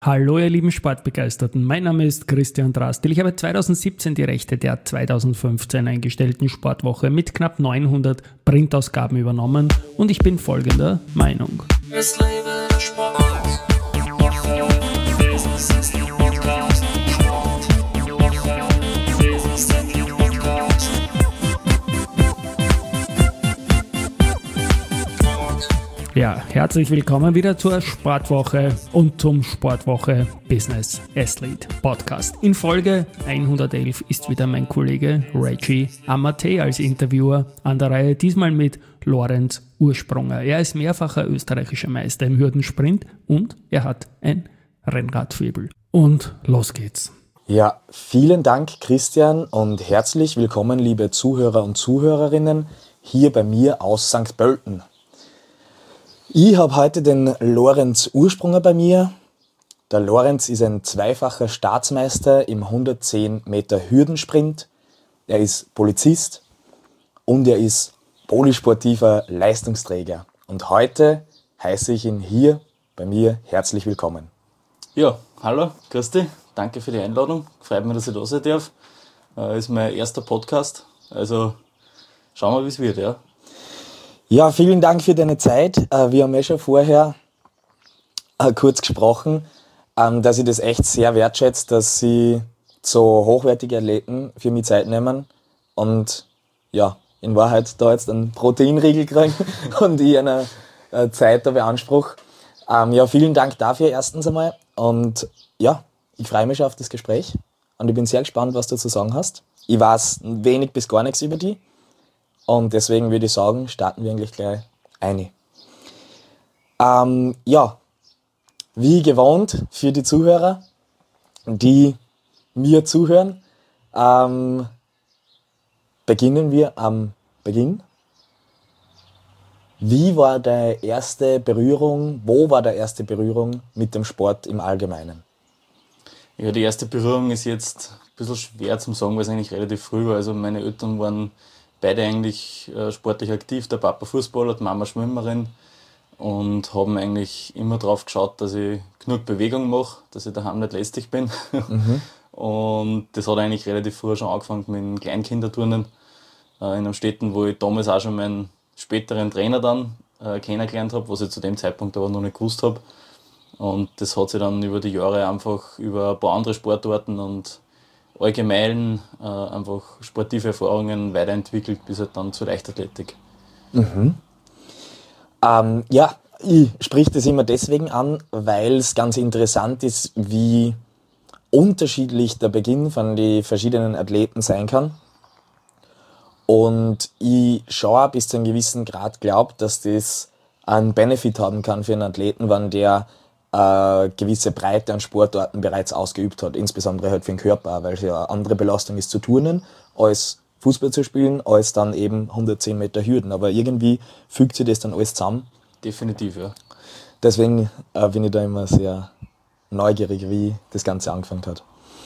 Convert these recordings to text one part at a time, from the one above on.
Hallo ihr lieben Sportbegeisterten, mein Name ist Christian Drastil. Ich habe 2017 die Rechte der 2015 eingestellten Sportwoche mit knapp 900 Printausgaben übernommen und ich bin folgender Meinung. Es lebe der Sport. Business ist der Podcast. Sport. Business ist der Podcast. Ja, herzlich willkommen wieder zur Sportwoche und zum Sportwoche Business Athlete Podcast. In Folge 111 ist wieder mein Kollege Reggie Amate als Interviewer an der Reihe, diesmal mit Lorenz Ursprunger. Er ist mehrfacher österreichischer Meister im Hürdensprint und er hat ein Rennradfaible. Und los geht's. Ja, vielen Dank Christian und herzlich willkommen liebe Zuhörer und Zuhörerinnen hier bei mir aus St. Pölten. Ich habe heute den Lorenz Ursprunger bei mir. Der Lorenz ist ein zweifacher Staatsmeister im 110 Meter Hürdensprint. Er ist Polizist und er ist polysportiver Leistungsträger. Und heute heiße ich ihn hier bei mir herzlich willkommen. Ja, hallo, grüß dich. Danke für die Einladung. Freut mich, dass ich da sein darf. Ist mein erster Podcast. Also schauen wir, wie es wird, ja. Ja, vielen Dank für deine Zeit. Wir haben schon vorher kurz gesprochen, dass ich das echt sehr wertschätze, dass sie so hochwertige Athleten für mich Zeit nehmen und ja, in Wahrheit da jetzt einen Proteinriegel kriegen und ich eine Zeit da beanspruche. Ja, vielen Dank dafür erstens einmal und ja, ich freue mich schon auf das Gespräch und ich bin sehr gespannt, was du zu sagen hast. Ich weiß wenig bis gar nichts über dich. Und deswegen würde ich sagen, starten wir eigentlich gleich ein. Ja, wie gewohnt für die Zuhörer, die mir zuhören, beginnen wir am Beginn. Wie war deine erste Berührung, wo war deine erste Berührung mit dem Sport im Allgemeinen? Ja, die erste Berührung ist jetzt ein bisschen schwer zu sagen, weil es eigentlich relativ früh war. Also meine Eltern waren beide eigentlich sportlich aktiv, der Papa Fußballer, die Mama Schwimmerin und haben eigentlich immer darauf geschaut, dass ich genug Bewegung mache, dass ich daheim nicht lästig bin. Und das hat eigentlich relativ früh schon angefangen mit dem Kleinkinderturnen in einem Städten, wo ich damals auch schon meinen späteren Trainer dann kennengelernt habe, was ich zu dem Zeitpunkt aber noch nicht gewusst habe. Und das hat sich dann über die Jahre einfach über ein paar andere Sportarten und allgemein einfach sportive Erfahrungen weiterentwickelt bis halt dann zur Leichtathletik. Ja, ich sprich das immer deswegen an, weil es ganz interessant ist, wie unterschiedlich der Beginn von den verschiedenen Athleten sein kann. Und ich schon bis zu einem gewissen Grad glaube, dass das einen Benefit haben kann für einen Athleten, wenn der gewisse Breite an Sportarten bereits ausgeübt hat, insbesondere halt für den Körper, weil es ja eine andere Belastung ist zu turnen, als Fußball zu spielen, als dann eben 110 Meter Hürden. Aber irgendwie fügt sich das dann alles zusammen. Definitiv, ja. Deswegen bin ich da immer sehr neugierig, wie das Ganze angefangen hat.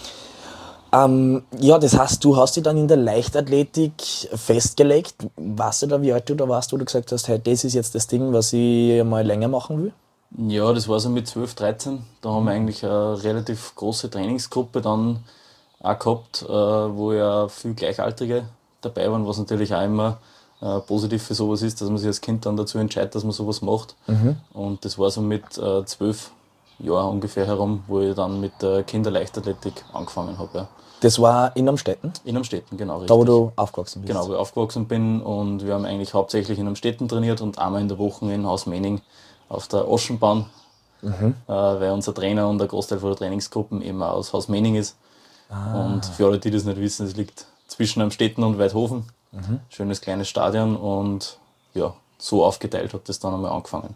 Ja, das heißt, du hast dich dann in der Leichtathletik festgelegt. Weißt du da, wie alt du da warst, wo du gesagt hast, hey, das ist jetzt das Ding, was ich mal länger machen will? Ja, das war so mit 12, 13. Da haben wir eigentlich eine relativ große Trainingsgruppe dann auch gehabt, wo ja viele Gleichaltrige dabei waren, was natürlich auch immer positiv für sowas ist, dass man sich als Kind dann dazu entscheidet, dass man sowas macht. Und das war so mit 12 Jahren ungefähr herum, wo ich dann mit der Kinderleichtathletik angefangen habe. Ja. Das war in Amstetten? In Amstetten, genau. Richtig. Da, wo du aufgewachsen bist? Genau, wo ich aufgewachsen bin und wir haben eigentlich hauptsächlich in Amstetten trainiert und einmal in der Woche in Haus Menning auf der Oschenbahn, weil unser Trainer und der Großteil von der Trainingsgruppen eben auch aus Haus Menning ist. Und für alle, die das nicht wissen, es liegt zwischen Amstetten und Weidhofen. Schönes kleines Stadion und ja, so aufgeteilt hat das dann einmal angefangen.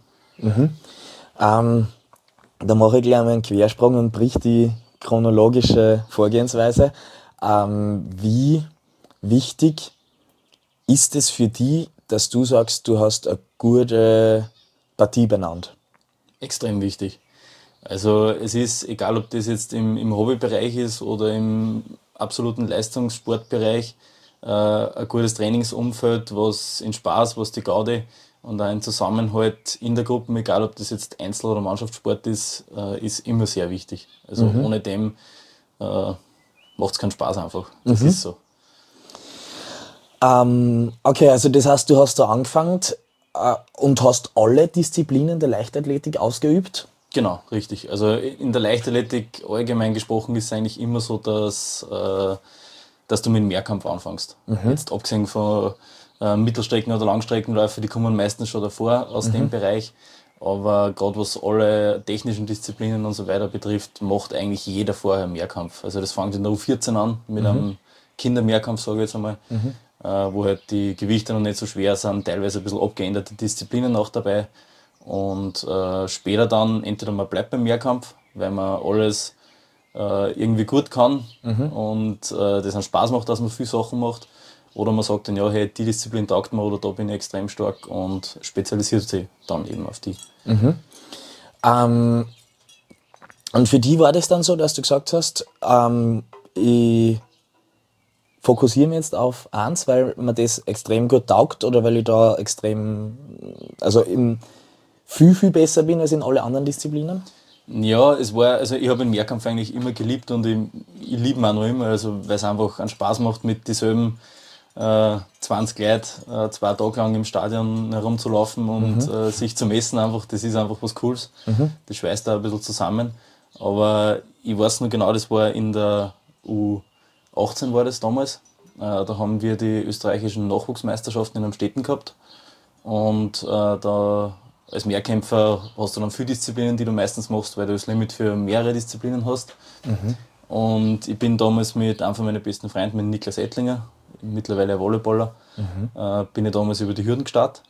Da mache ich gleich mal einen Quersprung und brich die chronologische Vorgehensweise. Wie wichtig ist es für dich, dass du sagst, du hast eine gute Partie benannt? Extrem wichtig. Also es ist, egal ob das jetzt im Hobbybereich ist oder im absoluten Leistungssportbereich, ein gutes Trainingsumfeld, was in Spaß, was die Gaudi Und auch ein Zusammenhalt in der Gruppe, egal ob das jetzt Einzel- oder Mannschaftssport ist immer sehr wichtig. Also ohne dem macht es keinen Spaß einfach. Das ist so. Okay, also das heißt, du hast da angefangen und hast alle Disziplinen der Leichtathletik ausgeübt? Genau, richtig. Also in der Leichtathletik allgemein gesprochen ist es eigentlich immer so, dass du mit dem Mehrkampf anfängst. Jetzt abgesehen von Mittelstrecken- oder Langstreckenläufer, die kommen meistens schon davor aus dem Bereich. Aber gerade was alle technischen Disziplinen und so weiter betrifft, macht eigentlich jeder vorher Mehrkampf. Also das fängt in der U14 an mit einem Kindermehrkampf, sage ich jetzt einmal, wo halt die Gewichte noch nicht so schwer sind, teilweise ein bisschen abgeänderte Disziplinen auch dabei. Und später dann, entweder man bleibt beim Mehrkampf, weil man alles irgendwie gut kann und das einen Spaß macht, dass man viele Sachen macht. Oder man sagt dann, ja, hey, die Disziplin taugt mir oder da bin ich extrem stark und spezialisiert sich dann eben auf die. Und für die war das dann so, dass du gesagt hast, ich fokussiere mich jetzt auf eins, weil mir das extrem gut taugt oder weil ich da extrem, also viel, viel besser bin als in alle anderen Disziplinen? Ja, ich habe den Mehrkampf eigentlich immer geliebt und ich liebe ihn auch noch immer, also weil es einfach einen Spaß macht, mit dieselben 20 Leute 2 Tage lang im Stadion herumzulaufen und sich zu messen einfach, das ist einfach was Cooles. Das schweißt da ein bisschen zusammen. Aber ich weiß noch genau, das war in der U18 war das damals. Da haben wir die österreichischen Nachwuchsmeisterschaften in Amstetten gehabt. Und da als Mehrkämpfer hast du dann viele Disziplinen, die du meistens machst, weil du das Limit für mehrere Disziplinen hast. Und ich bin damals mit einem von meinen besten Freunden, mit Niklas Ettlinger, mittlerweile ein Volleyballer, bin ich damals über die Hürden gestartet.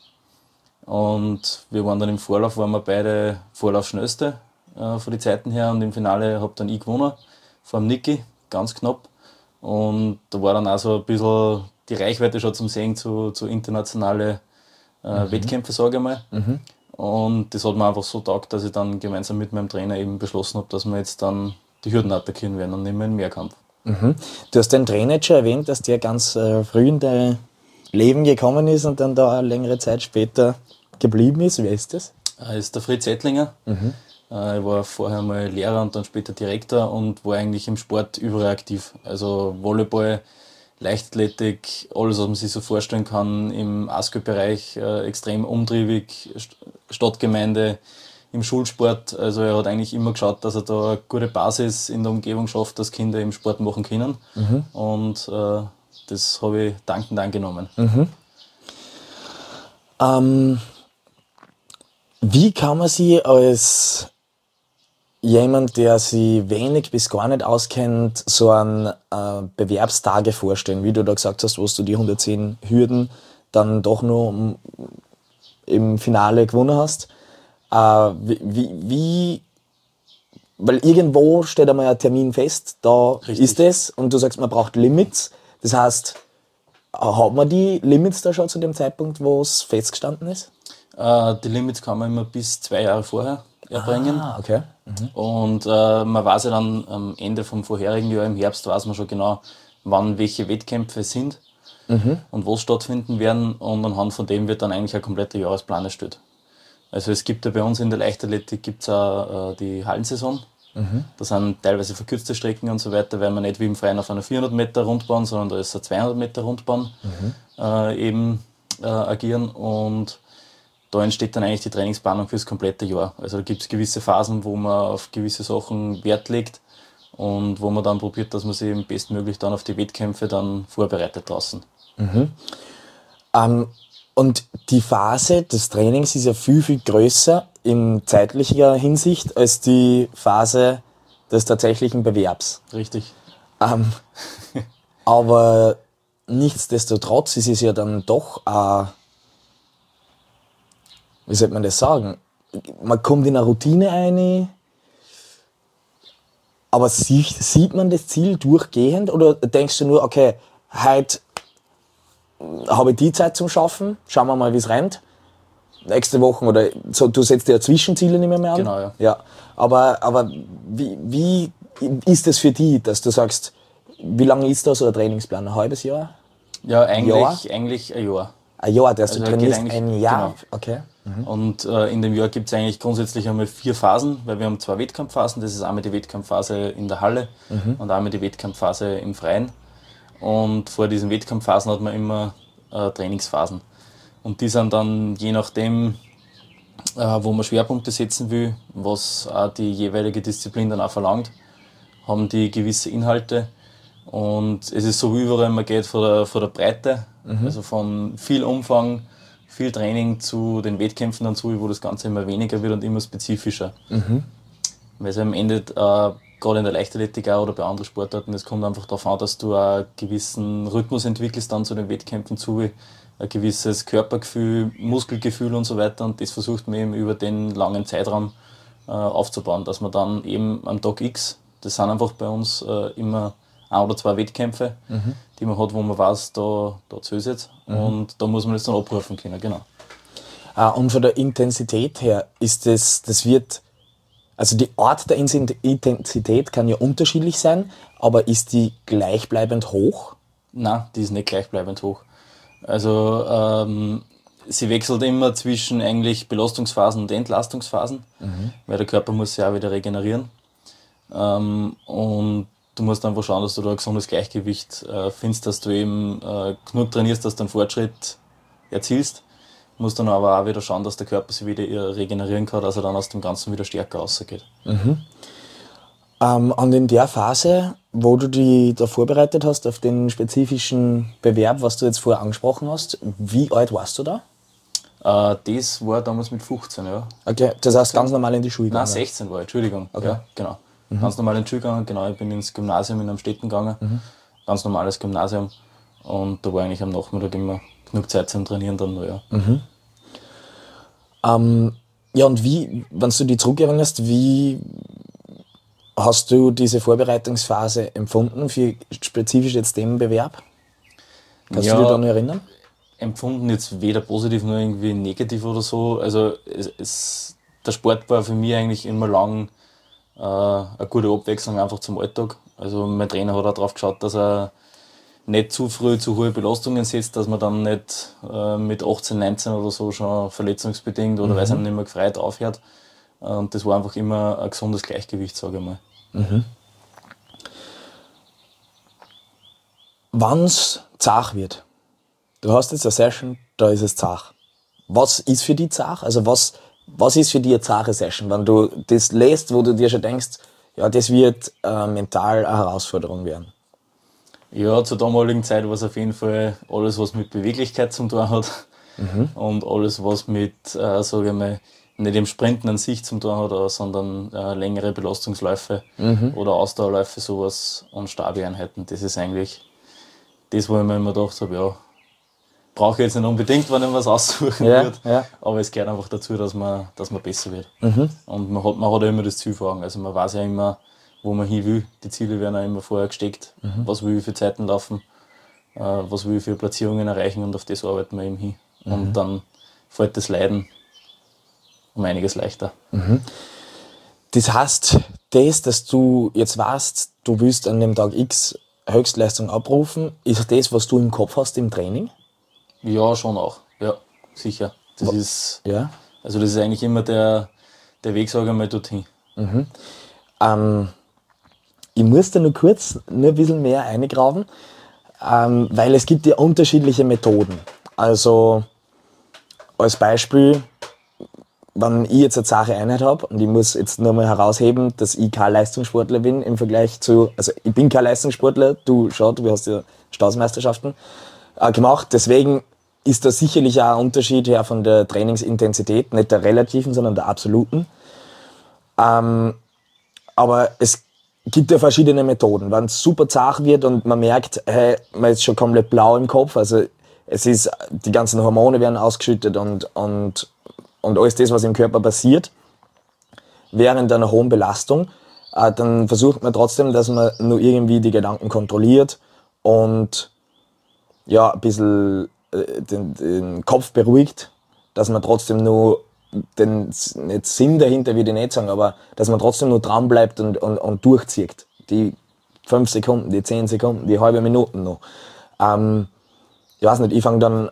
Und wir waren dann im Vorlauf, waren wir beide Vorlaufschnellste von den Zeiten her. Und im Finale habe dann ich gewonnen, vor dem Niki, ganz knapp. Und da war dann auch so ein bisschen die Reichweite schon zum Sehen zu internationalen Wettkämpfen, sage ich mal. Und das hat mir einfach so taugt, dass ich dann gemeinsam mit meinem Trainer eben beschlossen habe, dass wir jetzt dann die Hürden attackieren werden und nicht mehr den Mehrkampf. Du hast den Trainer jetzt schon erwähnt, dass der ganz früh in dein Leben gekommen ist und dann da eine längere Zeit später geblieben ist. Wer ist das? Das ist der Fritz Ettlinger. Ich war vorher mal Lehrer und dann später Direktor und war eigentlich im Sport überall aktiv. Also Volleyball, Leichtathletik, alles, was man sich so vorstellen kann, im ASKÖ-Bereich extrem umtriebig, Stadtgemeinde, im Schulsport. Also er hat eigentlich immer geschaut, dass er da eine gute Basis in der Umgebung schafft, dass Kinder eben Sport machen können. Und das habe ich dankend angenommen. Wie kann man sich als jemand, der sich wenig bis gar nicht auskennt, so einen Bewerbstage vorstellen, wie du da gesagt hast, wo du die 110 Hürden dann doch nur im Finale gewonnen hast? Weil irgendwo steht einmal ein Termin fest, da Richtig. ist es und du sagst, man braucht Limits. Das heißt, hat man die Limits da schon zu dem Zeitpunkt, wo es festgestanden ist? Die Limits kann man immer bis 2 Jahre vorher erbringen. Okay. Und man weiß ja dann am Ende vom vorherigen Jahr, im Herbst, weiß man schon genau, wann welche Wettkämpfe sind und wo stattfinden werden. Und anhand von dem wird dann eigentlich ein kompletter Jahresplan erstellt. Also es gibt ja bei uns in der Leichtathletik gibt's auch die Hallensaison. Das sind teilweise verkürzte Strecken und so weiter, weil man nicht wie im Freien auf einer 400 Meter Rundbahn, sondern da ist eine 200 Meter Rundbahn agieren. Und da entsteht dann eigentlich die Trainingsplanung fürs komplette Jahr. Also da gibt es gewisse Phasen, wo man auf gewisse Sachen Wert legt und wo man dann probiert, dass man sich eben bestmöglich dann auf die Wettkämpfe dann vorbereitet draußen. Und die Phase des Trainings ist ja viel, viel größer in zeitlicher Hinsicht als die Phase des tatsächlichen Bewerbs. Richtig. Aber nichtsdestotrotz ist es ja dann doch, wie sollte man das sagen? Man kommt in eine Routine ein, aber sieht man das Ziel durchgehend oder denkst du nur, okay, heute habe ich die Zeit zum Schaffen, schauen wir mal, wie es rennt. Nächste Woche oder so, du setzt dir ja Zwischenziele nicht mehr an. Genau, ja. Aber wie ist das für dich, dass du sagst, wie lange ist da so ein Trainingsplan? Ein halbes Jahr? Ja, eigentlich ein Jahr. Ein Jahr, du Also trainierst geht ein Jahr? genau. Okay. Und in dem Jahr gibt es eigentlich grundsätzlich einmal 4 Phasen, weil wir haben 2 Wettkampfphasen. Das ist einmal die Wettkampfphase in der Halle und einmal die Wettkampfphase im Freien. Und vor diesen Wettkampfphasen hat man immer Trainingsphasen. Und die sind dann je nachdem, wo man Schwerpunkte setzen will, was auch die jeweilige Disziplin dann auch verlangt, haben die gewisse Inhalte. Und es ist so wie überall, man geht von der Breite, also von viel Umfang, viel Training zu den Wettkämpfen dann zu, wo das Ganze immer weniger wird und immer spezifischer. Weil es am Ende, gerade in der Leichtathletik auch oder bei anderen Sportarten, es kommt einfach darauf an, dass du einen gewissen Rhythmus entwickelst dann zu den Wettkämpfen zu, ein gewisses Körpergefühl, Muskelgefühl und so weiter, und das versucht man eben über den langen Zeitraum aufzubauen, dass man dann eben am Tag X, das sind einfach bei uns immer 1 oder 2 Wettkämpfe, die man hat, wo man weiß, da zählt es jetzt, und da muss man das dann abrufen können, genau. Und von der Intensität her ist das wird, also die Art der Intensität kann ja unterschiedlich sein, aber ist die gleichbleibend hoch? Nein, die ist nicht gleichbleibend hoch. Also sie wechselt immer zwischen eigentlich Belastungsphasen und Entlastungsphasen, weil der Körper muss sich auch wieder regenerieren. Und du musst einfach schauen, dass du da ein gesundes Gleichgewicht findest, dass du eben genug trainierst, dass du einen Fortschritt erzielst. Du musst dann aber auch wieder schauen, dass der Körper sich wieder regenerieren kann, dass er dann aus dem Ganzen wieder stärker rausgeht. Und in der Phase, wo du dich da vorbereitet hast auf den spezifischen Bewerb, was du jetzt vorher angesprochen hast, wie alt warst du da? Das war damals mit 15, ja. Okay, das heißt ganz normal in die Schule Nein, gegangen? 16 war ich, Entschuldigung. Okay. Ja, genau. Ganz normal in die Schule gegangen, genau. Ich bin ins Gymnasium in Amstetten gegangen. Ganz normales Gymnasium. Und da war eigentlich am Nachmittag immer genug Zeit zum Trainieren dann noch, ja. Ja, und wie, wenn du dich zurückerinnerst, wie hast du diese Vorbereitungsphase empfunden für spezifisch jetzt den Bewerb? Kannst du dich da noch erinnern? Empfunden jetzt weder positiv noch irgendwie negativ oder so. Also der Sport war für mich eigentlich immer lang eine gute Abwechslung einfach zum Alltag. Also mein Trainer hat auch darauf geschaut, dass er nicht zu früh zu hohe Belastungen setzt, dass man dann nicht mit 18, 19 oder so schon verletzungsbedingt oder weil es einem nicht mehr gefreut aufhört. Und das war einfach immer ein gesundes Gleichgewicht, sage ich mal. Wenn es zart wird, du hast jetzt eine Session, da ist es zart. Was ist für dich zart? Also was ist für dich eine zarte Session? Wenn du das lässt, wo du dir schon denkst, ja, das wird mental eine Herausforderung werden. Ja, zur damaligen Zeit war es auf jeden Fall alles, was mit Beweglichkeit zu tun hat. Und alles, was mit, sage ich mal, nicht im Sprinten an sich zu tun hat, sondern längere Belastungsläufe oder Ausdauerläufe, sowas, und Stabi-Einheiten. Das ist eigentlich das, wo ich mir immer gedacht habe, ja, brauche ich jetzt nicht unbedingt, wenn ich was aussuchen würde. Ja. Aber es gehört einfach dazu, dass man besser wird. Und man hat ja immer das Ziel vor Augen. Also man weiß ja immer, wo man hin will. Die Ziele werden auch immer vorher gesteckt. Was will ich für Zeiten laufen, was will ich für Platzierungen erreichen, und auf das arbeiten wir eben hin. Und dann fällt das Leiden um einiges leichter. Das heißt, dass du jetzt weißt, du willst an dem Tag X Höchstleistung abrufen, ist das, was du im Kopf hast im Training? Ja, schon auch. Ja, sicher. Das ist eigentlich immer der Weg, sage ich mal, dorthin. Ich muss da nur ein bisschen mehr eingraben, weil es gibt ja unterschiedliche Methoden. Also als Beispiel, wenn ich jetzt eine zahre Einheit habe und ich muss jetzt nur mal herausheben, dass ich kein Leistungssportler bin im Vergleich zu, also ich bin kein Leistungssportler, du hast ja Staatsmeisterschaften gemacht, deswegen ist da sicherlich auch ein Unterschied her von der Trainingsintensität, nicht der relativen, sondern der absoluten. Aber es gibt ja verschiedene Methoden. Wenn es super zart wird und man merkt, hey, man ist schon komplett blau im Kopf, also es ist, die ganzen Hormone werden ausgeschüttet und alles das, was im Körper passiert, während einer hohen Belastung, dann versucht man trotzdem, dass man nur irgendwie die Gedanken kontrolliert und ja, ein bisschen den Kopf beruhigt, dass man trotzdem nur den nicht Sinn dahinter, würde ich nicht sagen, aber dass man trotzdem nur dran bleibt und durchzieht. Die 5 Sekunden, die 10 Sekunden, die halbe Minute noch. Ich weiß nicht, ich fange dann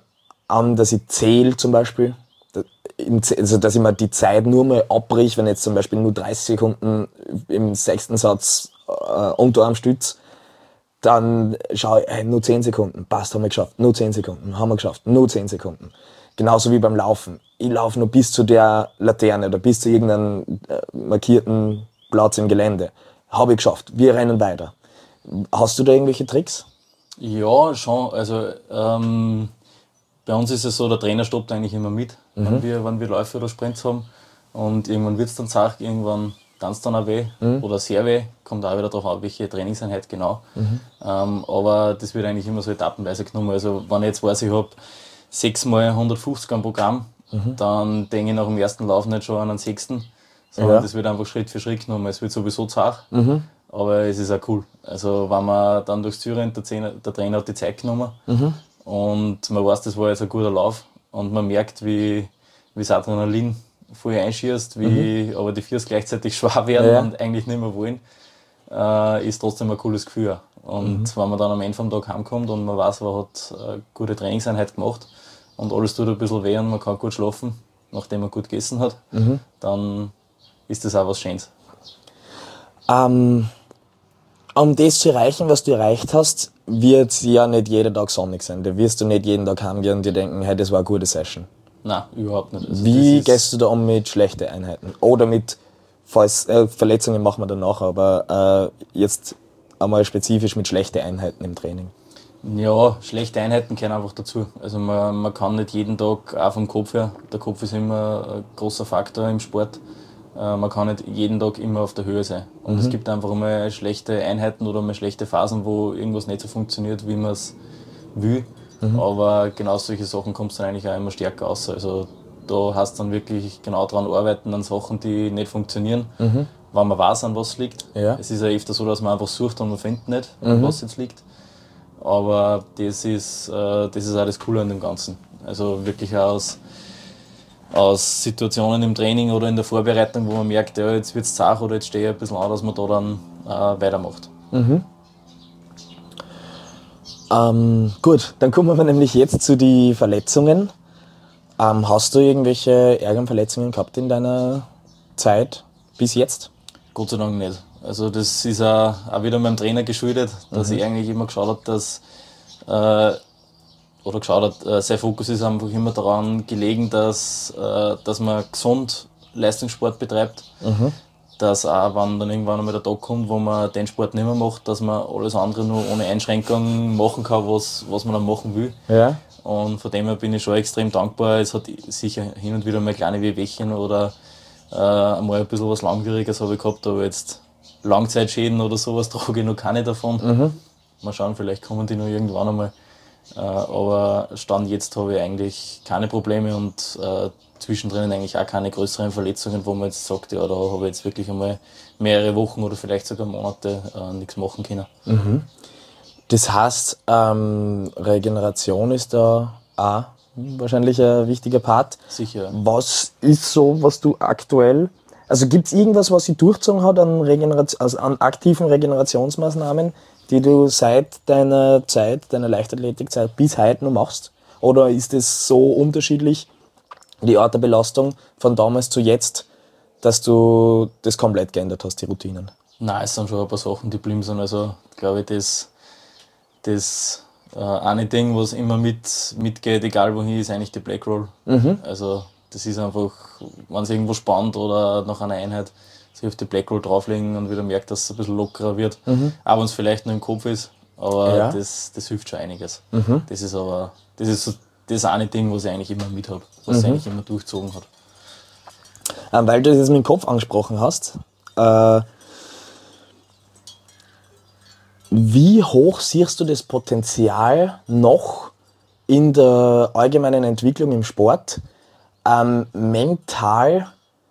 dass ich zähle zum Beispiel. Also, dass ich mir die Zeit nur mal abbrich, wenn jetzt zum Beispiel nur 30 Sekunden im 6. Satz Unterarmstütz, dann schaue ich, nur 10 Sekunden, passt, haben wir geschafft, nur 10 Sekunden, haben wir geschafft, nur 10 Sekunden. Genauso wie beim Laufen. Ich laufe nur bis zu der Laterne oder bis zu irgendeinem markierten Platz im Gelände. Habe ich geschafft, wir rennen weiter. Hast du da irgendwelche Tricks? Ja, schon. Also bei uns ist es so, der Trainer stoppt eigentlich immer mit, wenn wir Läufe oder Sprints haben. Und irgendwann wird es dann zart, irgendwann tanzt dann auch weh oder sehr weh. Kommt auch wieder darauf an, welche Trainingseinheit genau. Aber das wird eigentlich immer so etappenweise genommen. Also wenn ich jetzt weiß, ich habe 6 mal 150 am Programm, dann denke ich nach dem ersten Lauf nicht schon an den 6., sondern das wird einfach Schritt für Schritt genommen. Es wird sowieso zart, aber es ist auch cool. Also wenn man dann durchs Ziel rennt, der Trainer hat die Zeit genommen und man weiß, das war jetzt ein guter Lauf und man merkt, wie das Adrenalin voll einschießt, wie aber die Füße gleichzeitig schwer werden und eigentlich nicht mehr wollen, ist trotzdem ein cooles Gefühl. Und wenn man dann am Ende vom Tag heimkommt und man weiß, man hat eine gute Trainingseinheit gemacht und alles tut ein bisschen weh und man kann gut schlafen, nachdem man gut gegessen hat, dann ist das auch was Schönes. Um das zu erreichen, was du erreicht hast, wird ja nicht jeden Tag sonnig sein. Da wirst du nicht jeden Tag heimgehen und dir denken, hey, das war eine gute Session. Nein, überhaupt nicht. Also wie gehst du da um mit schlechten Einheiten? Oder mit Verletzungen machen wir danach, aber jetzt einmal spezifisch mit schlechten Einheiten im Training. Ja, schlechte Einheiten gehören einfach dazu. Also man kann nicht jeden Tag auch vom Kopf her, der Kopf ist immer ein großer Faktor im Sport, man kann nicht jeden Tag immer auf der Höhe sein. Und es gibt einfach mal schlechte Einheiten oder mal schlechte Phasen, wo irgendwas nicht so funktioniert, wie man es will. Aber genau solche Sachen kommt es dann eigentlich auch immer stärker raus. Also da hast du dann wirklich genau dran arbeiten, an Sachen, die nicht funktionieren, wenn man weiß, an was es liegt. Ja. Es ist ja öfter so, dass man einfach sucht und man findet nicht, an was jetzt liegt. Aber das ist auch das Coole an dem Ganzen. Also wirklich aus Situationen im Training oder in der Vorbereitung, wo man merkt, ja, jetzt wird es zart oder jetzt stehe ich ein bisschen an, dass man da dann weitermacht. Gut, dann kommen wir nämlich jetzt zu den Verletzungen. Hast du irgendwelche ärgeren Verletzungen gehabt in deiner Zeit bis jetzt? Gott sei Dank nicht. Also das ist auch wieder meinem Trainer geschuldet, dass ich eigentlich immer geschaut habe, dass sein Fokus ist einfach immer daran gelegen, dass man gesund Leistungssport betreibt. Dass auch, wenn dann irgendwann einmal der Tag kommt, wo man den Sport nicht mehr macht, dass man alles andere nur ohne Einschränkung machen kann, was man dann machen will. Ja. Und von dem her bin ich schon extrem dankbar. Es hat sicher hin und wieder mal kleine Wehwehchen oder mal ein bisschen was Langwieriges habe ich gehabt, aber jetzt Langzeitschäden oder sowas trage ich noch keine davon. Mal schauen, vielleicht kommen die noch irgendwann einmal. Aber Stand jetzt habe ich eigentlich keine Probleme und zwischendrin eigentlich auch keine größeren Verletzungen, wo man jetzt sagt, ja, da habe ich jetzt wirklich einmal mehrere Wochen oder vielleicht sogar Monate nichts machen können. Das heißt, Regeneration ist da auch wahrscheinlich ein wichtiger Part. Sicher. Was ist so, was du aktuell, also gibt es irgendwas, was sich durchgezogen hat an aktiven Regenerationsmaßnahmen, die du seit deiner Leichtathletikzeit bis heute noch machst? Oder ist es so unterschiedlich, die Art der Belastung von damals zu jetzt, dass du das komplett geändert hast, die Routinen? Nein, es sind schon ein paar Sachen, die geblieben sind. Also glaube ich, das eine Ding, was immer mitgeht, egal wohin, ist eigentlich die Black Roll. Also das ist einfach, wenn es irgendwo spannt oder nach einer Einheit, sich auf die Black Roll drauflegen und wieder merkt, dass es ein bisschen lockerer wird. Auch wenn es vielleicht nur im Kopf ist, aber das hilft schon einiges. Das ist so das eine Ding, was ich eigentlich immer mit habe, was sich eigentlich immer durchgezogen hat. Weil du das jetzt mit dem Kopf angesprochen hast, wie hoch siehst du das Potenzial noch in der allgemeinen Entwicklung im Sport, mental,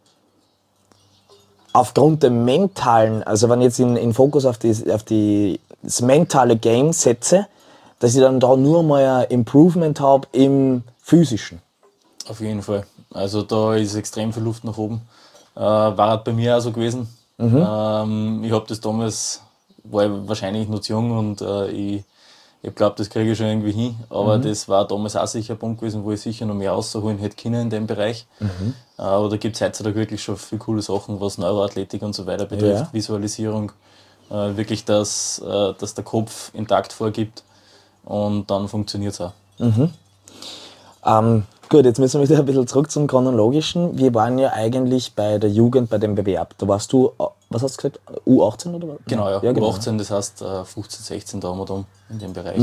aufgrund der mentalen, also wenn ich jetzt in Fokus auf das mentale Game setze, dass ich dann da nur mal ein Improvement habe im Physischen? Auf jeden Fall. Also da ist extrem viel Luft nach oben. War halt bei mir auch so gewesen. Ich habe das damals, war ich wahrscheinlich noch zu jung und ich Ich glaube, das kriege ich schon irgendwie hin, aber das war damals auch sicher ein Punkt gewesen, wo ich sicher noch mehr rausholen hätte können in dem Bereich. Aber da gibt es heutzutage wirklich schon viele coole Sachen, was Neuroathletik und so weiter betrifft, Visualisierung, wirklich, dass der Kopf intakt vorgibt und dann funktioniert es auch. Gut, jetzt müssen wir wieder ein bisschen zurück zum Chronologischen. Wir waren ja eigentlich bei der Jugend bei dem Bewerb. Da warst du, was hast du gesagt, U18 oder was? Genau, ja. genau. U18, das heißt 15, 16 da haben wir in dem Bereich.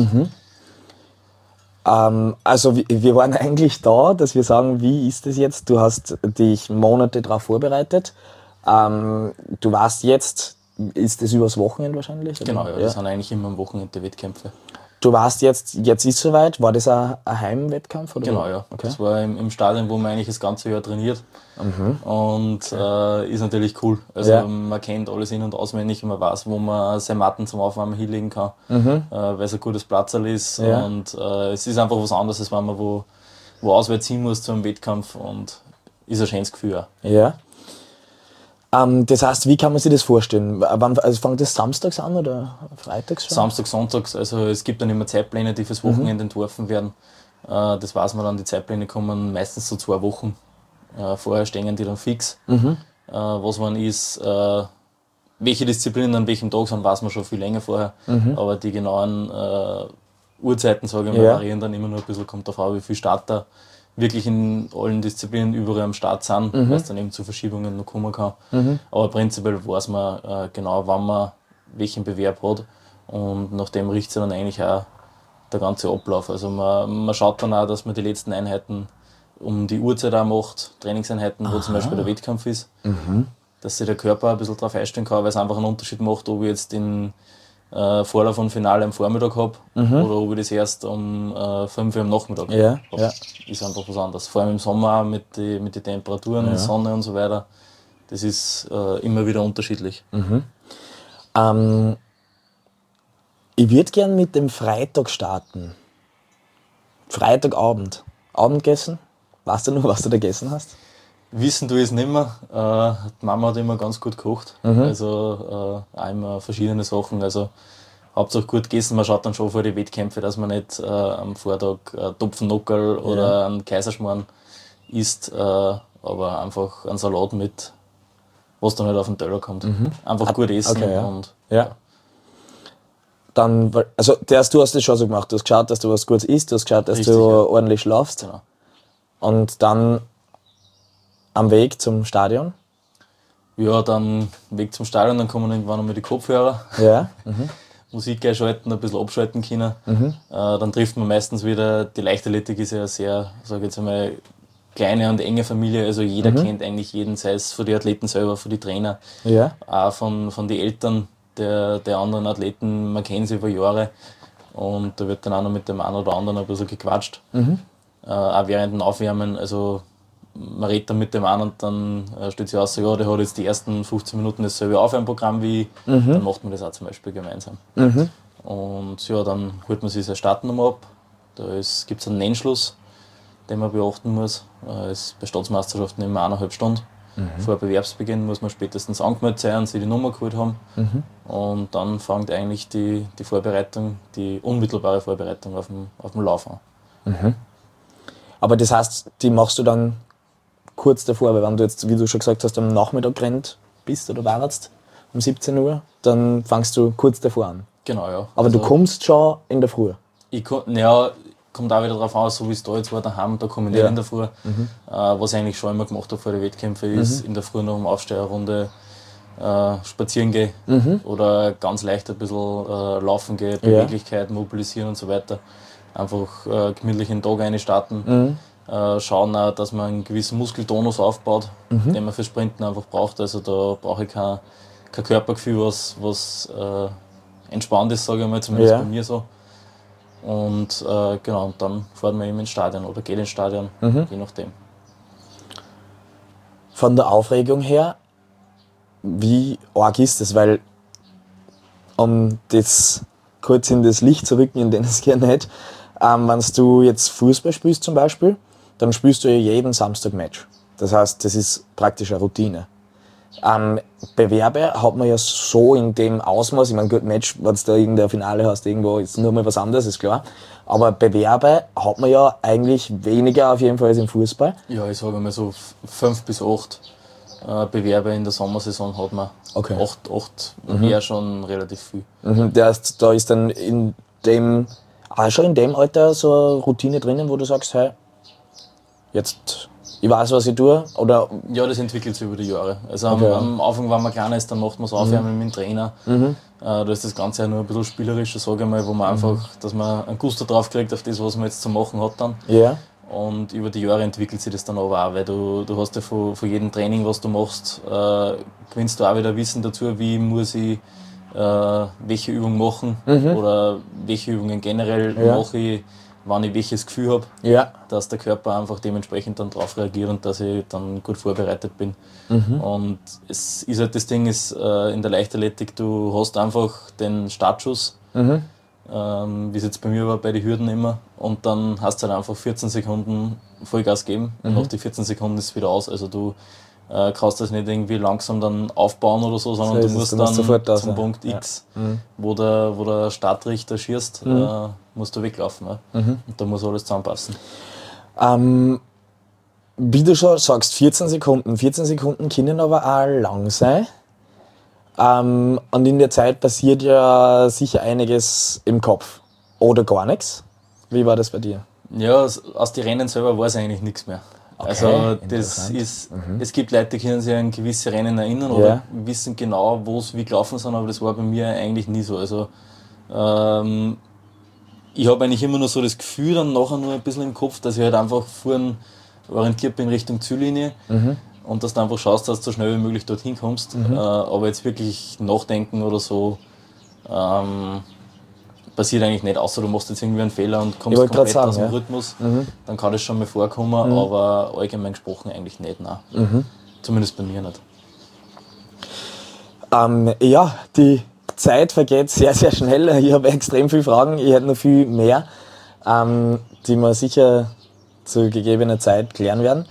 Also wir waren eigentlich da, dass wir sagen, wie ist das jetzt? Du hast dich Monate darauf vorbereitet. Du warst jetzt, ist das übers Wochenende wahrscheinlich? Oder? Genau, ja, das sind eigentlich immer am Wochenende Wettkämpfe. Du warst jetzt ist es soweit. War das ein Heimwettkampf? Oder? Genau, ja. Okay. Das war im Stadion, wo man eigentlich das ganze Jahr trainiert. Und ist natürlich cool. Also man kennt alles in- und auswendig, man weiß, wo man seine Matten zum Aufwärmen hinlegen kann, weil es ein gutes Platzerl ist. Ja. Und es ist einfach was anderes, als wenn man wo auswärts hin muss zu einem Wettkampf, und ist ein schönes Gefühl auch. Ja. Das heißt, wie kann man sich das vorstellen? Also fängt das samstags an oder freitags schon? Samstag, sonntags, also es gibt dann immer Zeitpläne, die fürs Wochenende entworfen werden. Das weiß man dann, die Zeitpläne kommen meistens so 2 Wochen. Vorher stehen die dann fix. Was man ist, welche Disziplinen an welchem Tag sind, weiß man schon viel länger vorher. Aber die genauen Uhrzeiten, sage ich mal, variieren dann immer nur ein bisschen, kommt darauf an, wie viele Starter wirklich in allen Disziplinen überall am Start sind, weil es dann eben zu Verschiebungen noch kommen kann. Aber prinzipiell weiß man genau, wann man welchen Bewerb hat, und nach dem richtet sich dann eigentlich auch der ganze Ablauf. Also man schaut dann auch, dass man die letzten Einheiten um die Uhrzeit auch macht, Trainingseinheiten, wo zum Beispiel der Wettkampf ist, dass sich der Körper ein bisschen darauf einstellen kann, weil es einfach einen Unterschied macht, ob ich jetzt den Vorlauf und Finale am Vormittag habe oder ob ich das erst um 5 Uhr am Nachmittag habe. Ja. Ist einfach was anderes. Vor allem im Sommer auch mit den Temperaturen, Sonne und so weiter. Das ist immer wieder unterschiedlich. Ich würde gern mit dem Freitag starten. Freitagabend. Abendessen? Weißt du noch, was du da gegessen hast? Wissen tue ich es nicht mehr. Die Mama hat immer ganz gut gekocht. Also auch immer verschiedene Sachen. Also Hauptsache gut gegessen. Man schaut dann schon vor die Wettkämpfe, dass man nicht am Vortag Topfennockerl oder einen Kaiserschmarrn isst, aber einfach einen Salat mit, was dann halt auf den Teller kommt. Einfach gut essen. Okay, ja. Und Dann, also du hast das schon so gemacht. Du hast geschaut, dass du was Gutes isst, du hast geschaut, dass Richtig, du ja. ordentlich schlafst. Genau. Und dann am Weg zum Stadion. Ja, dann Weg zum Stadion, dann kommen irgendwann einmal die Kopfhörer. Ja. Musik einschalten, ein bisschen abschalten können. Dann trifft man meistens wieder, die Leichtathletik ist ja eine sehr, sage ich jetzt einmal, kleine und enge Familie, also jeder kennt eigentlich jeden, sei es von den Athleten selber, von den Trainer, auch von den Eltern der anderen Athleten, man kennt sie über Jahre, und da wird dann auch noch mit dem einen oder anderen ein bisschen gequatscht. Auch während dem Aufwärmen, also man redet dann mit dem einen und dann stellt sich raus, ja, der hat jetzt die ersten 15 Minuten dasselbe Aufwärmprogramm wie ich, dann macht man das auch zum Beispiel gemeinsam. Und ja, dann holt man sich seine Startnummer ab, da gibt es einen Nennschluss, den man beachten muss. Ist bei Staatsmeisterschaften immer 1,5 Stunden. Vor Bewerbsbeginn muss man spätestens angemeldet sein und sich die Nummer geholt haben. Und dann fängt eigentlich die Vorbereitung, die unmittelbare Vorbereitung auf dem Lauf an. Aber das heißt, die machst du dann kurz davor, weil wenn du jetzt, wie du schon gesagt hast, am Nachmittag rennt bist oder warst um 17 Uhr, dann fängst du kurz davor an. Genau, ja. Aber du kommst schon in der Früh. Kommt auch wieder darauf an, so wie es da jetzt war daheim, da komme ich nicht in der Früh. Was ich eigentlich schon immer gemacht habe vor den Wettkämpfen, ist in der Früh noch um Aufstehen eine Runde spazieren gehen oder ganz leicht ein bisschen laufen gehen, Beweglichkeit mobilisieren und so weiter. Einfach gemütlich in den Tag reinstarten. Schauen auch, dass man einen gewissen Muskeltonus aufbaut, den man fürs Sprinten einfach braucht. Also da brauche ich kein Körpergefühl, was entspannt ist, sage ich mal, zumindest bei mir so. Und genau, und dann fahren wir eben ins Stadion oder geht ins Stadion, je nachdem. Von der Aufregung her, wie arg ist das? Weil, um das kurz in das Licht zu rücken, in dem es gerne hätte, wenn du jetzt Fußball spielst zum Beispiel, dann spielst du ja jeden Samstag Match. Das heißt, das ist praktisch eine Routine. Bewerbe hat man ja so in dem Ausmaß, ich meine, gut, Match, wenn du da irgendein Finale hast, irgendwo ist nur mal was anderes, ist klar. Aber Bewerbe hat man ja eigentlich weniger auf jeden Fall als im Fußball. Ja, ich sage mal so 5 bis 8 Bewerbe in der Sommersaison hat man. Okay. 8 wäre schon relativ viel. Da ist dann in dem, schon in dem Alter so eine Routine drinnen, wo du sagst, hey, jetzt, ich weiß, was ich tue, oder? Ja, das entwickelt sich über die Jahre. Also Okay. am Anfang, wenn man kleiner ist, dann macht man es aufwärmen mit dem Trainer. Da ist das Ganze ja nur ein bisschen spielerischer, sage ich mal, wo man einfach, dass man einen Gusto drauf kriegt auf das, was man jetzt zu machen hat dann. Ja. Und über die Jahre entwickelt sich das dann aber auch, weil du hast ja von jedem Training, was du machst, gewinnst du auch wieder Wissen dazu, wie muss ich welche Übung machen oder welche Übungen generell mache ich, wann ich welches Gefühl habe, Ja. dass der Körper einfach dementsprechend dann darauf reagiert und dass ich dann gut vorbereitet bin. Und es ist halt das Ding, ist, in der Leichtathletik, du hast einfach den Startschuss, wie es jetzt bei mir war, bei den Hürden immer, und dann hast du halt einfach 14 Sekunden Vollgas geben und nach den 14 Sekunden ist es wieder aus. Also du kannst das nicht irgendwie langsam dann aufbauen oder so, sondern So du ist es, musst du musst dann sofort da zum sein. Punkt Ja. X, wo der Startrichter schießt, musst du weglaufen. Ja. Und da muss alles zusammenpassen. Wie du schon sagst, 14 Sekunden können aber auch lang sein. Und in der Zeit passiert ja sicher einiges im Kopf. Oder gar nichts. Wie war das bei dir? Ja, aus den Rennen selber weiß eigentlich nichts mehr. Okay, Also das interessant. ist, es gibt Leute, die können sich an gewisse Rennen erinnern Ja. oder wissen genau, wo es wie gelaufen sind, aber das war bei mir eigentlich nie so. Also ich habe eigentlich immer nur so das Gefühl, dann nachher nur ein bisschen im Kopf, dass ich halt einfach vorhin orientiert bin Richtung Ziellinie und dass du einfach schaust, dass du so schnell wie möglich dorthin kommst. Aber jetzt wirklich nachdenken oder so passiert eigentlich nicht, außer du machst jetzt irgendwie einen Fehler und kommst wollte komplett grad aus dem sagen, ja. Rhythmus. Dann kann das schon mal vorkommen, aber allgemein gesprochen eigentlich nicht. Nein. Zumindest bei mir nicht. Ja, die Zeit vergeht sehr, sehr schnell. Ich habe extrem viele Fragen. Ich hätte noch viel mehr, die wir sicher zu gegebener Zeit klären werden.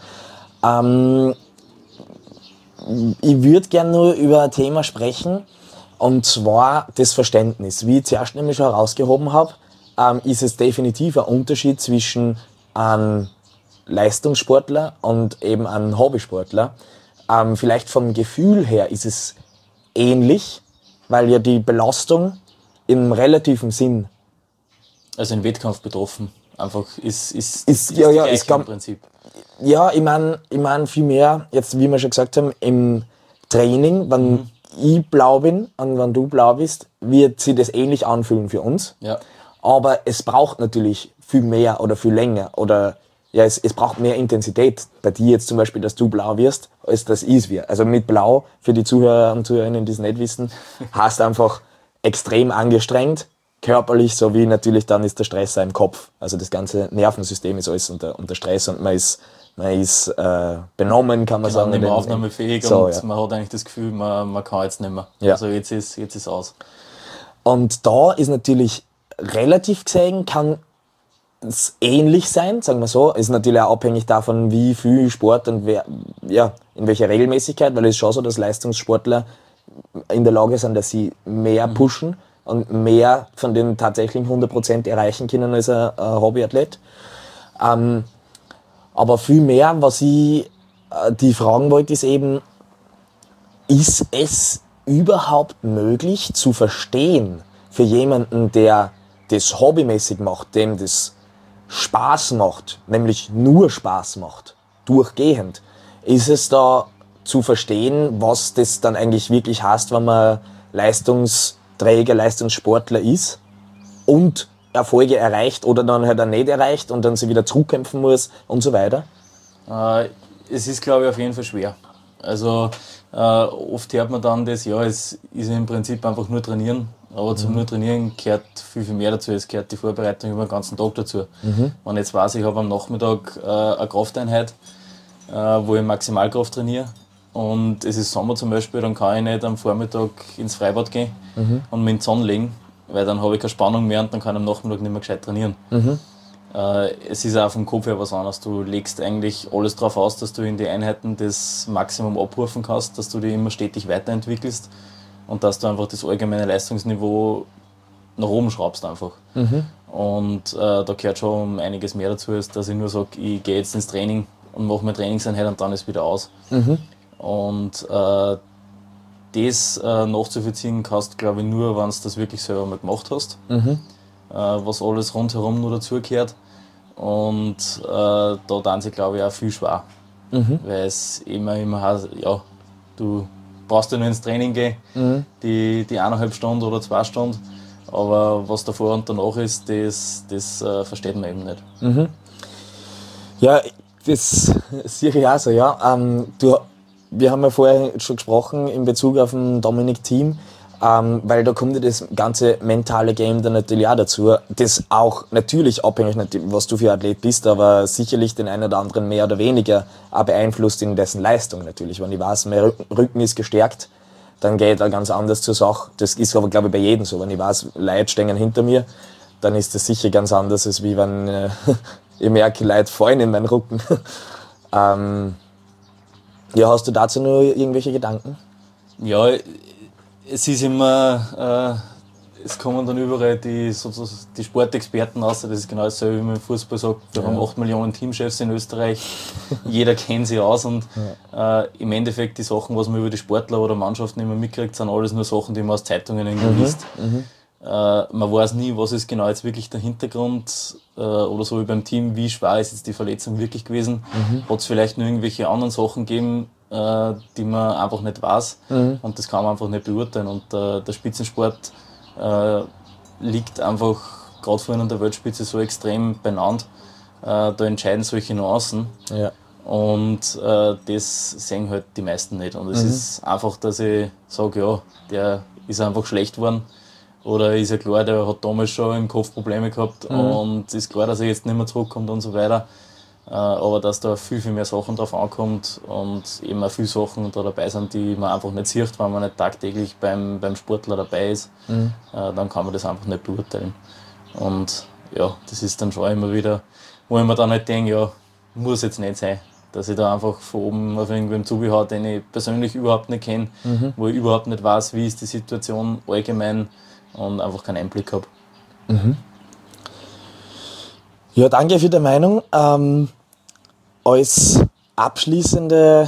Ich würde gerne nur über ein Thema sprechen, und zwar das Verständnis. Wie ich zuerst nämlich schon herausgehoben habe, ist es definitiv ein Unterschied zwischen einem Leistungssportler und eben einem Hobbysportler. Vielleicht vom Gefühl her ist es ähnlich, weil ja die Belastung im relativen Sinn Also im Wettkampf betroffen. Einfach ist ja, die ja, gleiche es kann- im Prinzip. Ja, ich mein viel mehr, jetzt wie wir schon gesagt haben, im Training, wenn ich blau bin und wenn du blau bist, wird sich das ähnlich anfühlen für uns. Ja. Aber es braucht natürlich viel mehr oder viel länger oder ja, es braucht mehr Intensität. Bei dir jetzt zum Beispiel, dass du blau wirst, als das ich wir. Also mit blau, für die Zuhörer und Zuhörerinnen, die es nicht wissen, heißt einfach extrem angestrengt, körperlich, sowie natürlich dann ist der Stress auch im Kopf. Also das ganze Nervensystem ist alles unter Stress und man ist benommen, kann man Genau, sagen. nicht mehr aufnahmefähig So, und ja. man hat eigentlich das Gefühl, man kann jetzt nicht mehr. Ja. Also jetzt ist aus. Und da ist natürlich relativ gesehen, kann es ähnlich sein, sagen wir so. Ist natürlich auch abhängig davon, wie viel Sport und in welcher Regelmäßigkeit, weil es ist schon so, dass Leistungssportler in der Lage sind, dass sie mehr pushen und mehr von den tatsächlichen 100% erreichen können als ein Hobbyathlet. Aber viel mehr, was ich die fragen wollte, ist eben, ist es überhaupt möglich zu verstehen für jemanden, der das hobbymäßig macht, dem das Spaß macht, nämlich nur Spaß macht, durchgehend, ist es da zu verstehen, was das dann eigentlich wirklich heißt, wenn man Leistungsträger, Leistungssportler ist und Erfolge erreicht oder dann halt auch nicht erreicht und dann sie wieder zurückkämpfen muss und so weiter? Es ist, glaube ich, auf jeden Fall schwer. Also oft hört man dann das, ja, es ist im Prinzip einfach nur trainieren. Aber zum nur trainieren gehört viel, viel mehr dazu. Es gehört die Vorbereitung über den ganzen Tag dazu. Wenn ich jetzt weiß, ich habe am Nachmittag eine Krafteinheit, wo ich Maximalkraft trainiere, und es ist Sommer zum Beispiel, dann kann ich nicht am Vormittag ins Freibad gehen und mich in die Sonne legen, weil dann habe ich keine Spannung mehr und dann kann ich am Nachmittag nicht mehr gescheit trainieren. Es ist auch vom Kopf her was anderes. Du legst eigentlich alles darauf aus, dass du in die Einheiten das Maximum abrufen kannst, dass du dich immer stetig weiterentwickelst und dass du einfach das allgemeine Leistungsniveau nach oben schraubst einfach. Und da gehört schon einiges mehr dazu, als dass ich nur sage, ich gehe jetzt ins Training und mache meine Trainingseinheit und dann ist wieder aus. Und das nachzuvollziehen kannst du, glaube ich, nur, wenn du das wirklich selber mal gemacht hast. Was alles rundherum noch dazugehört. Und da tun sie, glaube ich, auch viel schwer. Weil es immer heißt, ja, du brauchst ja nur ins Training gehen, die 1,5 Stunden oder 2 Stunden. Aber was davor und danach ist, das versteht man eben nicht. Ja, das sehe ich auch so, ja. Wir haben ja vorher schon gesprochen in Bezug auf den Dominik Thiem, weil da kommt ja das ganze mentale Game dann natürlich auch dazu. Das auch natürlich abhängig, was du für ein Athlet bist, aber sicherlich den einen oder anderen mehr oder weniger auch beeinflusst in dessen Leistung natürlich. Wenn ich weiß, mein Rücken ist gestärkt, dann geht er ganz anders zur Sache. Das ist aber, glaube ich, bei jedem so. Wenn ich weiß, Leute stehen hinter mir, dann ist das sicher ganz anders, als wie wenn ich merke, Leute fallen in meinen Rücken. Ja, hast du dazu noch irgendwelche Gedanken? Ja, es ist immer, es kommen dann überall die Sportexperten raus, das ist genau dasselbe, wie man im Fußball sagt, wir haben 8 Millionen Teamchefs in Österreich, jeder kennt sie aus und im Endeffekt die Sachen, was man über die Sportler oder Mannschaften immer mitkriegt, sind alles nur Sachen, die man aus Zeitungen irgendwo liest. Man weiß nie, was ist genau jetzt wirklich der Hintergrund oder so wie beim Team, wie schwer ist jetzt die Verletzung wirklich gewesen, hat es vielleicht nur irgendwelche anderen Sachen gegeben, die man einfach nicht weiß und das kann man einfach nicht beurteilen und der Spitzensport liegt einfach gerade vorhin an der Weltspitze so extrem beieinander, da entscheiden solche Nuancen und das sehen halt die meisten nicht und es ist einfach, dass ich sage, ja, der ist einfach schlecht geworden. Oder ist ja klar, der hat damals schon im Kopf Probleme gehabt und ist klar, dass er jetzt nicht mehr zurückkommt und so weiter. Aber dass da viel, viel mehr Sachen drauf ankommt und eben auch viele Sachen da dabei sind, die man einfach nicht sieht, wenn man nicht tagtäglich beim Sportler dabei ist, dann kann man das einfach nicht beurteilen. Und ja, das ist dann schon immer wieder, wo ich mir dann halt denke, ja, muss jetzt nicht sein. Dass ich da einfach von oben auf irgendwem zubehaue, den ich persönlich überhaupt nicht kenne, wo ich überhaupt nicht weiß, wie ist die Situation allgemein, und einfach keinen Einblick habe. Ja, danke für die Meinung. Als abschließenden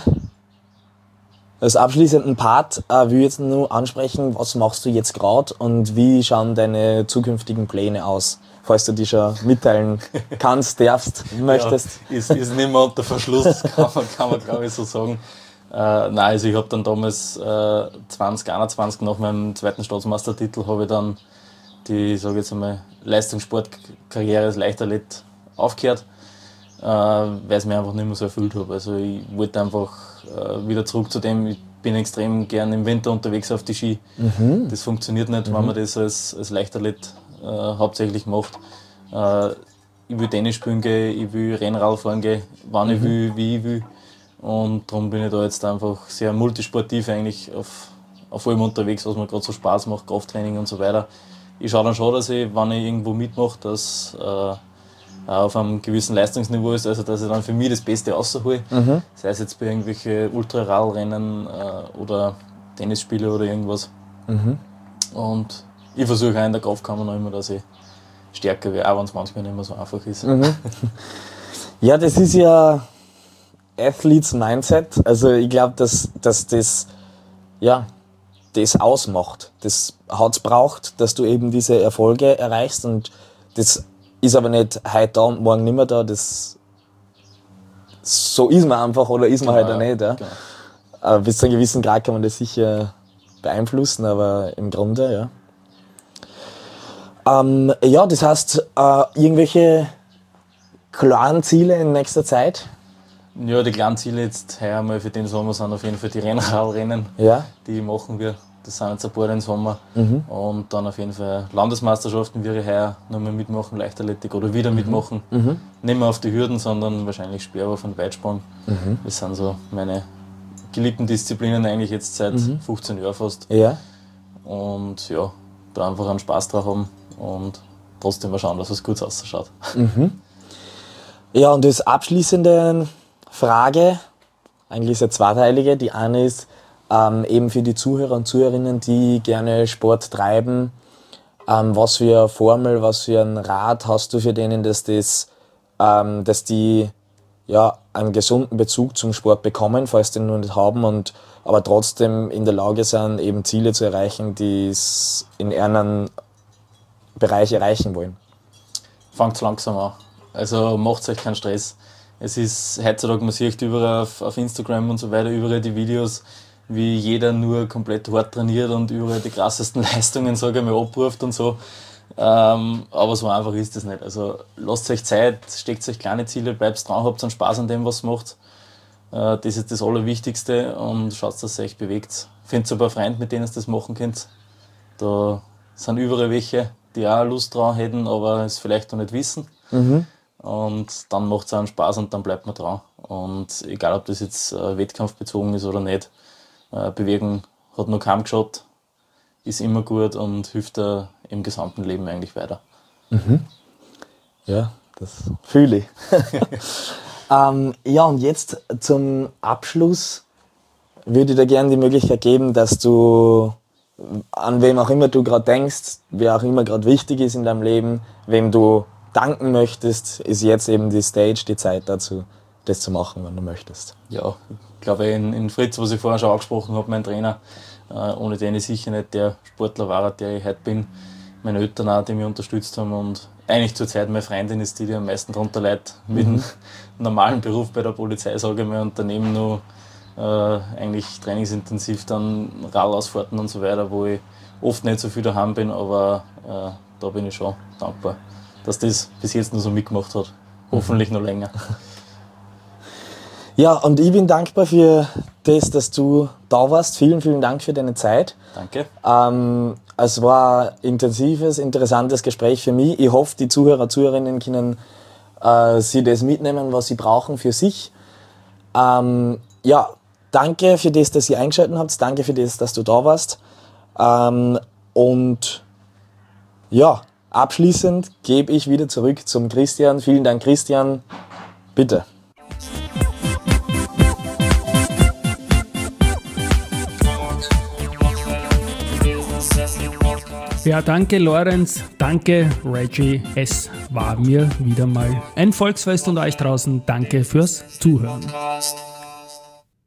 Part will ich jetzt nur ansprechen, was machst du jetzt gerade und wie schauen deine zukünftigen Pläne aus, falls du die schon mitteilen kannst, darfst, möchtest. Ja, ist nicht mehr unter Verschluss, kann man glaube ich so sagen. Nein, also ich habe dann damals 2021 nach meinem zweiten Staatsmeistertitel habe ich dann die, sage jetzt einmal, Leistungssportkarriere als Leichtathlet aufgehört, weil es mir einfach nicht mehr so erfüllt habe. Also ich wollte einfach wieder zurück zu dem, ich bin extrem gern im Winter unterwegs auf die Ski. Das funktioniert nicht, wenn man das als Leichtathlet hauptsächlich macht. Ich will Tennis spielen gehen, ich will Rennrad fahren gehen, wann ich will, wie ich will. Und darum bin ich da jetzt einfach sehr multisportiv eigentlich auf allem unterwegs, was mir gerade so Spaß macht, Krafttraining und so weiter. Ich schaue dann schon, dass ich, wenn ich irgendwo mitmache, dass auf einem gewissen Leistungsniveau ist, also dass ich dann für mich das Beste raushole. Sei es jetzt bei irgendwelchen Ultraradrennen oder Tennisspiele oder irgendwas. Und ich versuche auch in der Kraftkammer noch immer, dass ich stärker werde, auch wenn es manchmal nicht mehr so einfach ist. Ja, das ist ja Athletes Mindset. Also ich glaube, dass das ausmacht. Das hat's braucht, dass du eben diese Erfolge erreichst und das ist aber nicht heute da und morgen nicht mehr da. So ist man einfach oder ist man halt auch nicht. Ja. Genau. Bis zu einem gewissen Grad kann man das sicher beeinflussen, aber im Grunde, ja. Das heißt, irgendwelche klaren Ziele in nächster Zeit? Ja, die kleinen Ziele jetzt heuer mal für den Sommer sind auf jeden Fall die Rennradrennen, die machen wir. Das sind jetzt ein paar im Sommer. Und dann auf jeden Fall Landesmeisterschaften würde ich heuer nochmal mitmachen, Leichtathletik oder wieder mitmachen. Nicht mehr auf die Hürden, sondern wahrscheinlich Speerwurf und Weitspann. Das sind so meine geliebten Disziplinen eigentlich jetzt seit 15 Jahren fast. Ja. Und ja, da einfach einen Spaß drauf haben und trotzdem mal schauen, dass es gut ausschaut. Ja, und das abschließende Frage, eigentlich ist ja zweiteilige. Die eine ist eben für die Zuhörer und Zuhörerinnen, die gerne Sport treiben. Was für eine Formel, was für einen Rat hast du für denen, dass die einen gesunden Bezug zum Sport bekommen, falls die ihn noch nicht haben, aber trotzdem in der Lage sind, eben Ziele zu erreichen, die es in ihrem Bereich erreichen wollen? Fangt langsam an. Also macht euch keinen Stress. Es ist heutzutage, man sieht überall auf Instagram und so weiter, überall die Videos, wie jeder nur komplett hart trainiert und überall die krassesten Leistungen, sage ich mal, abruft und so. Aber so einfach ist das nicht. Also lasst euch Zeit, steckt euch kleine Ziele, bleibt dran, habt einen Spaß an dem, was ihr macht. Das ist das Allerwichtigste und schaut, dass ihr euch bewegt. Findet ein paar Freunde, mit denen ihr das machen könnt. Da sind überall welche, die auch Lust dran hätten, aber es vielleicht noch nicht wissen. Und dann macht es einen Spaß und dann bleibt man dran. Und egal, ob das jetzt wettkampfbezogen ist oder nicht, Bewegung hat noch kaum geschaut, ist immer gut und hilft im gesamten Leben eigentlich weiter. Ja, das fühle ich. Und jetzt zum Abschluss würde ich dir gerne die Möglichkeit geben, dass du, an wem auch immer du gerade denkst, wer auch immer gerade wichtig ist in deinem Leben, wem du danken möchtest, ist jetzt eben die Stage, die Zeit dazu, das zu machen, wenn du möchtest. Ja, ich glaube in Fritz, was ich vorher schon angesprochen habe, mein Trainer, ohne den ich sicher nicht der Sportler war, der ich heute bin. Meine Eltern auch, die mich unterstützt haben und eigentlich zur Zeit meine Freundin ist die am meisten darunter leidet mit dem normalen Beruf bei der Polizei, sage ich mal, und daneben noch eigentlich trainingsintensiv dann Radausfahrten und so weiter, wo ich oft nicht so viel daheim bin, aber da bin ich schon dankbar, dass das bis jetzt noch so mitgemacht hat. Hoffentlich noch länger. Ja, und ich bin dankbar für das, dass du da warst. Vielen, vielen Dank für deine Zeit. Danke. Es war ein intensives, interessantes Gespräch für mich. Ich hoffe, die Zuhörer, Zuhörerinnen können sie das mitnehmen, was sie brauchen für sich. Danke für das, dass ihr eingeschaltet habt. Danke für das, dass du da warst. Abschließend gebe ich wieder zurück zum Christian. Vielen Dank, Christian. Bitte. Ja, danke Lorenz, danke Reggie. Es war mir wieder mal ein Volksfest und euch draußen danke fürs Zuhören. Podcast.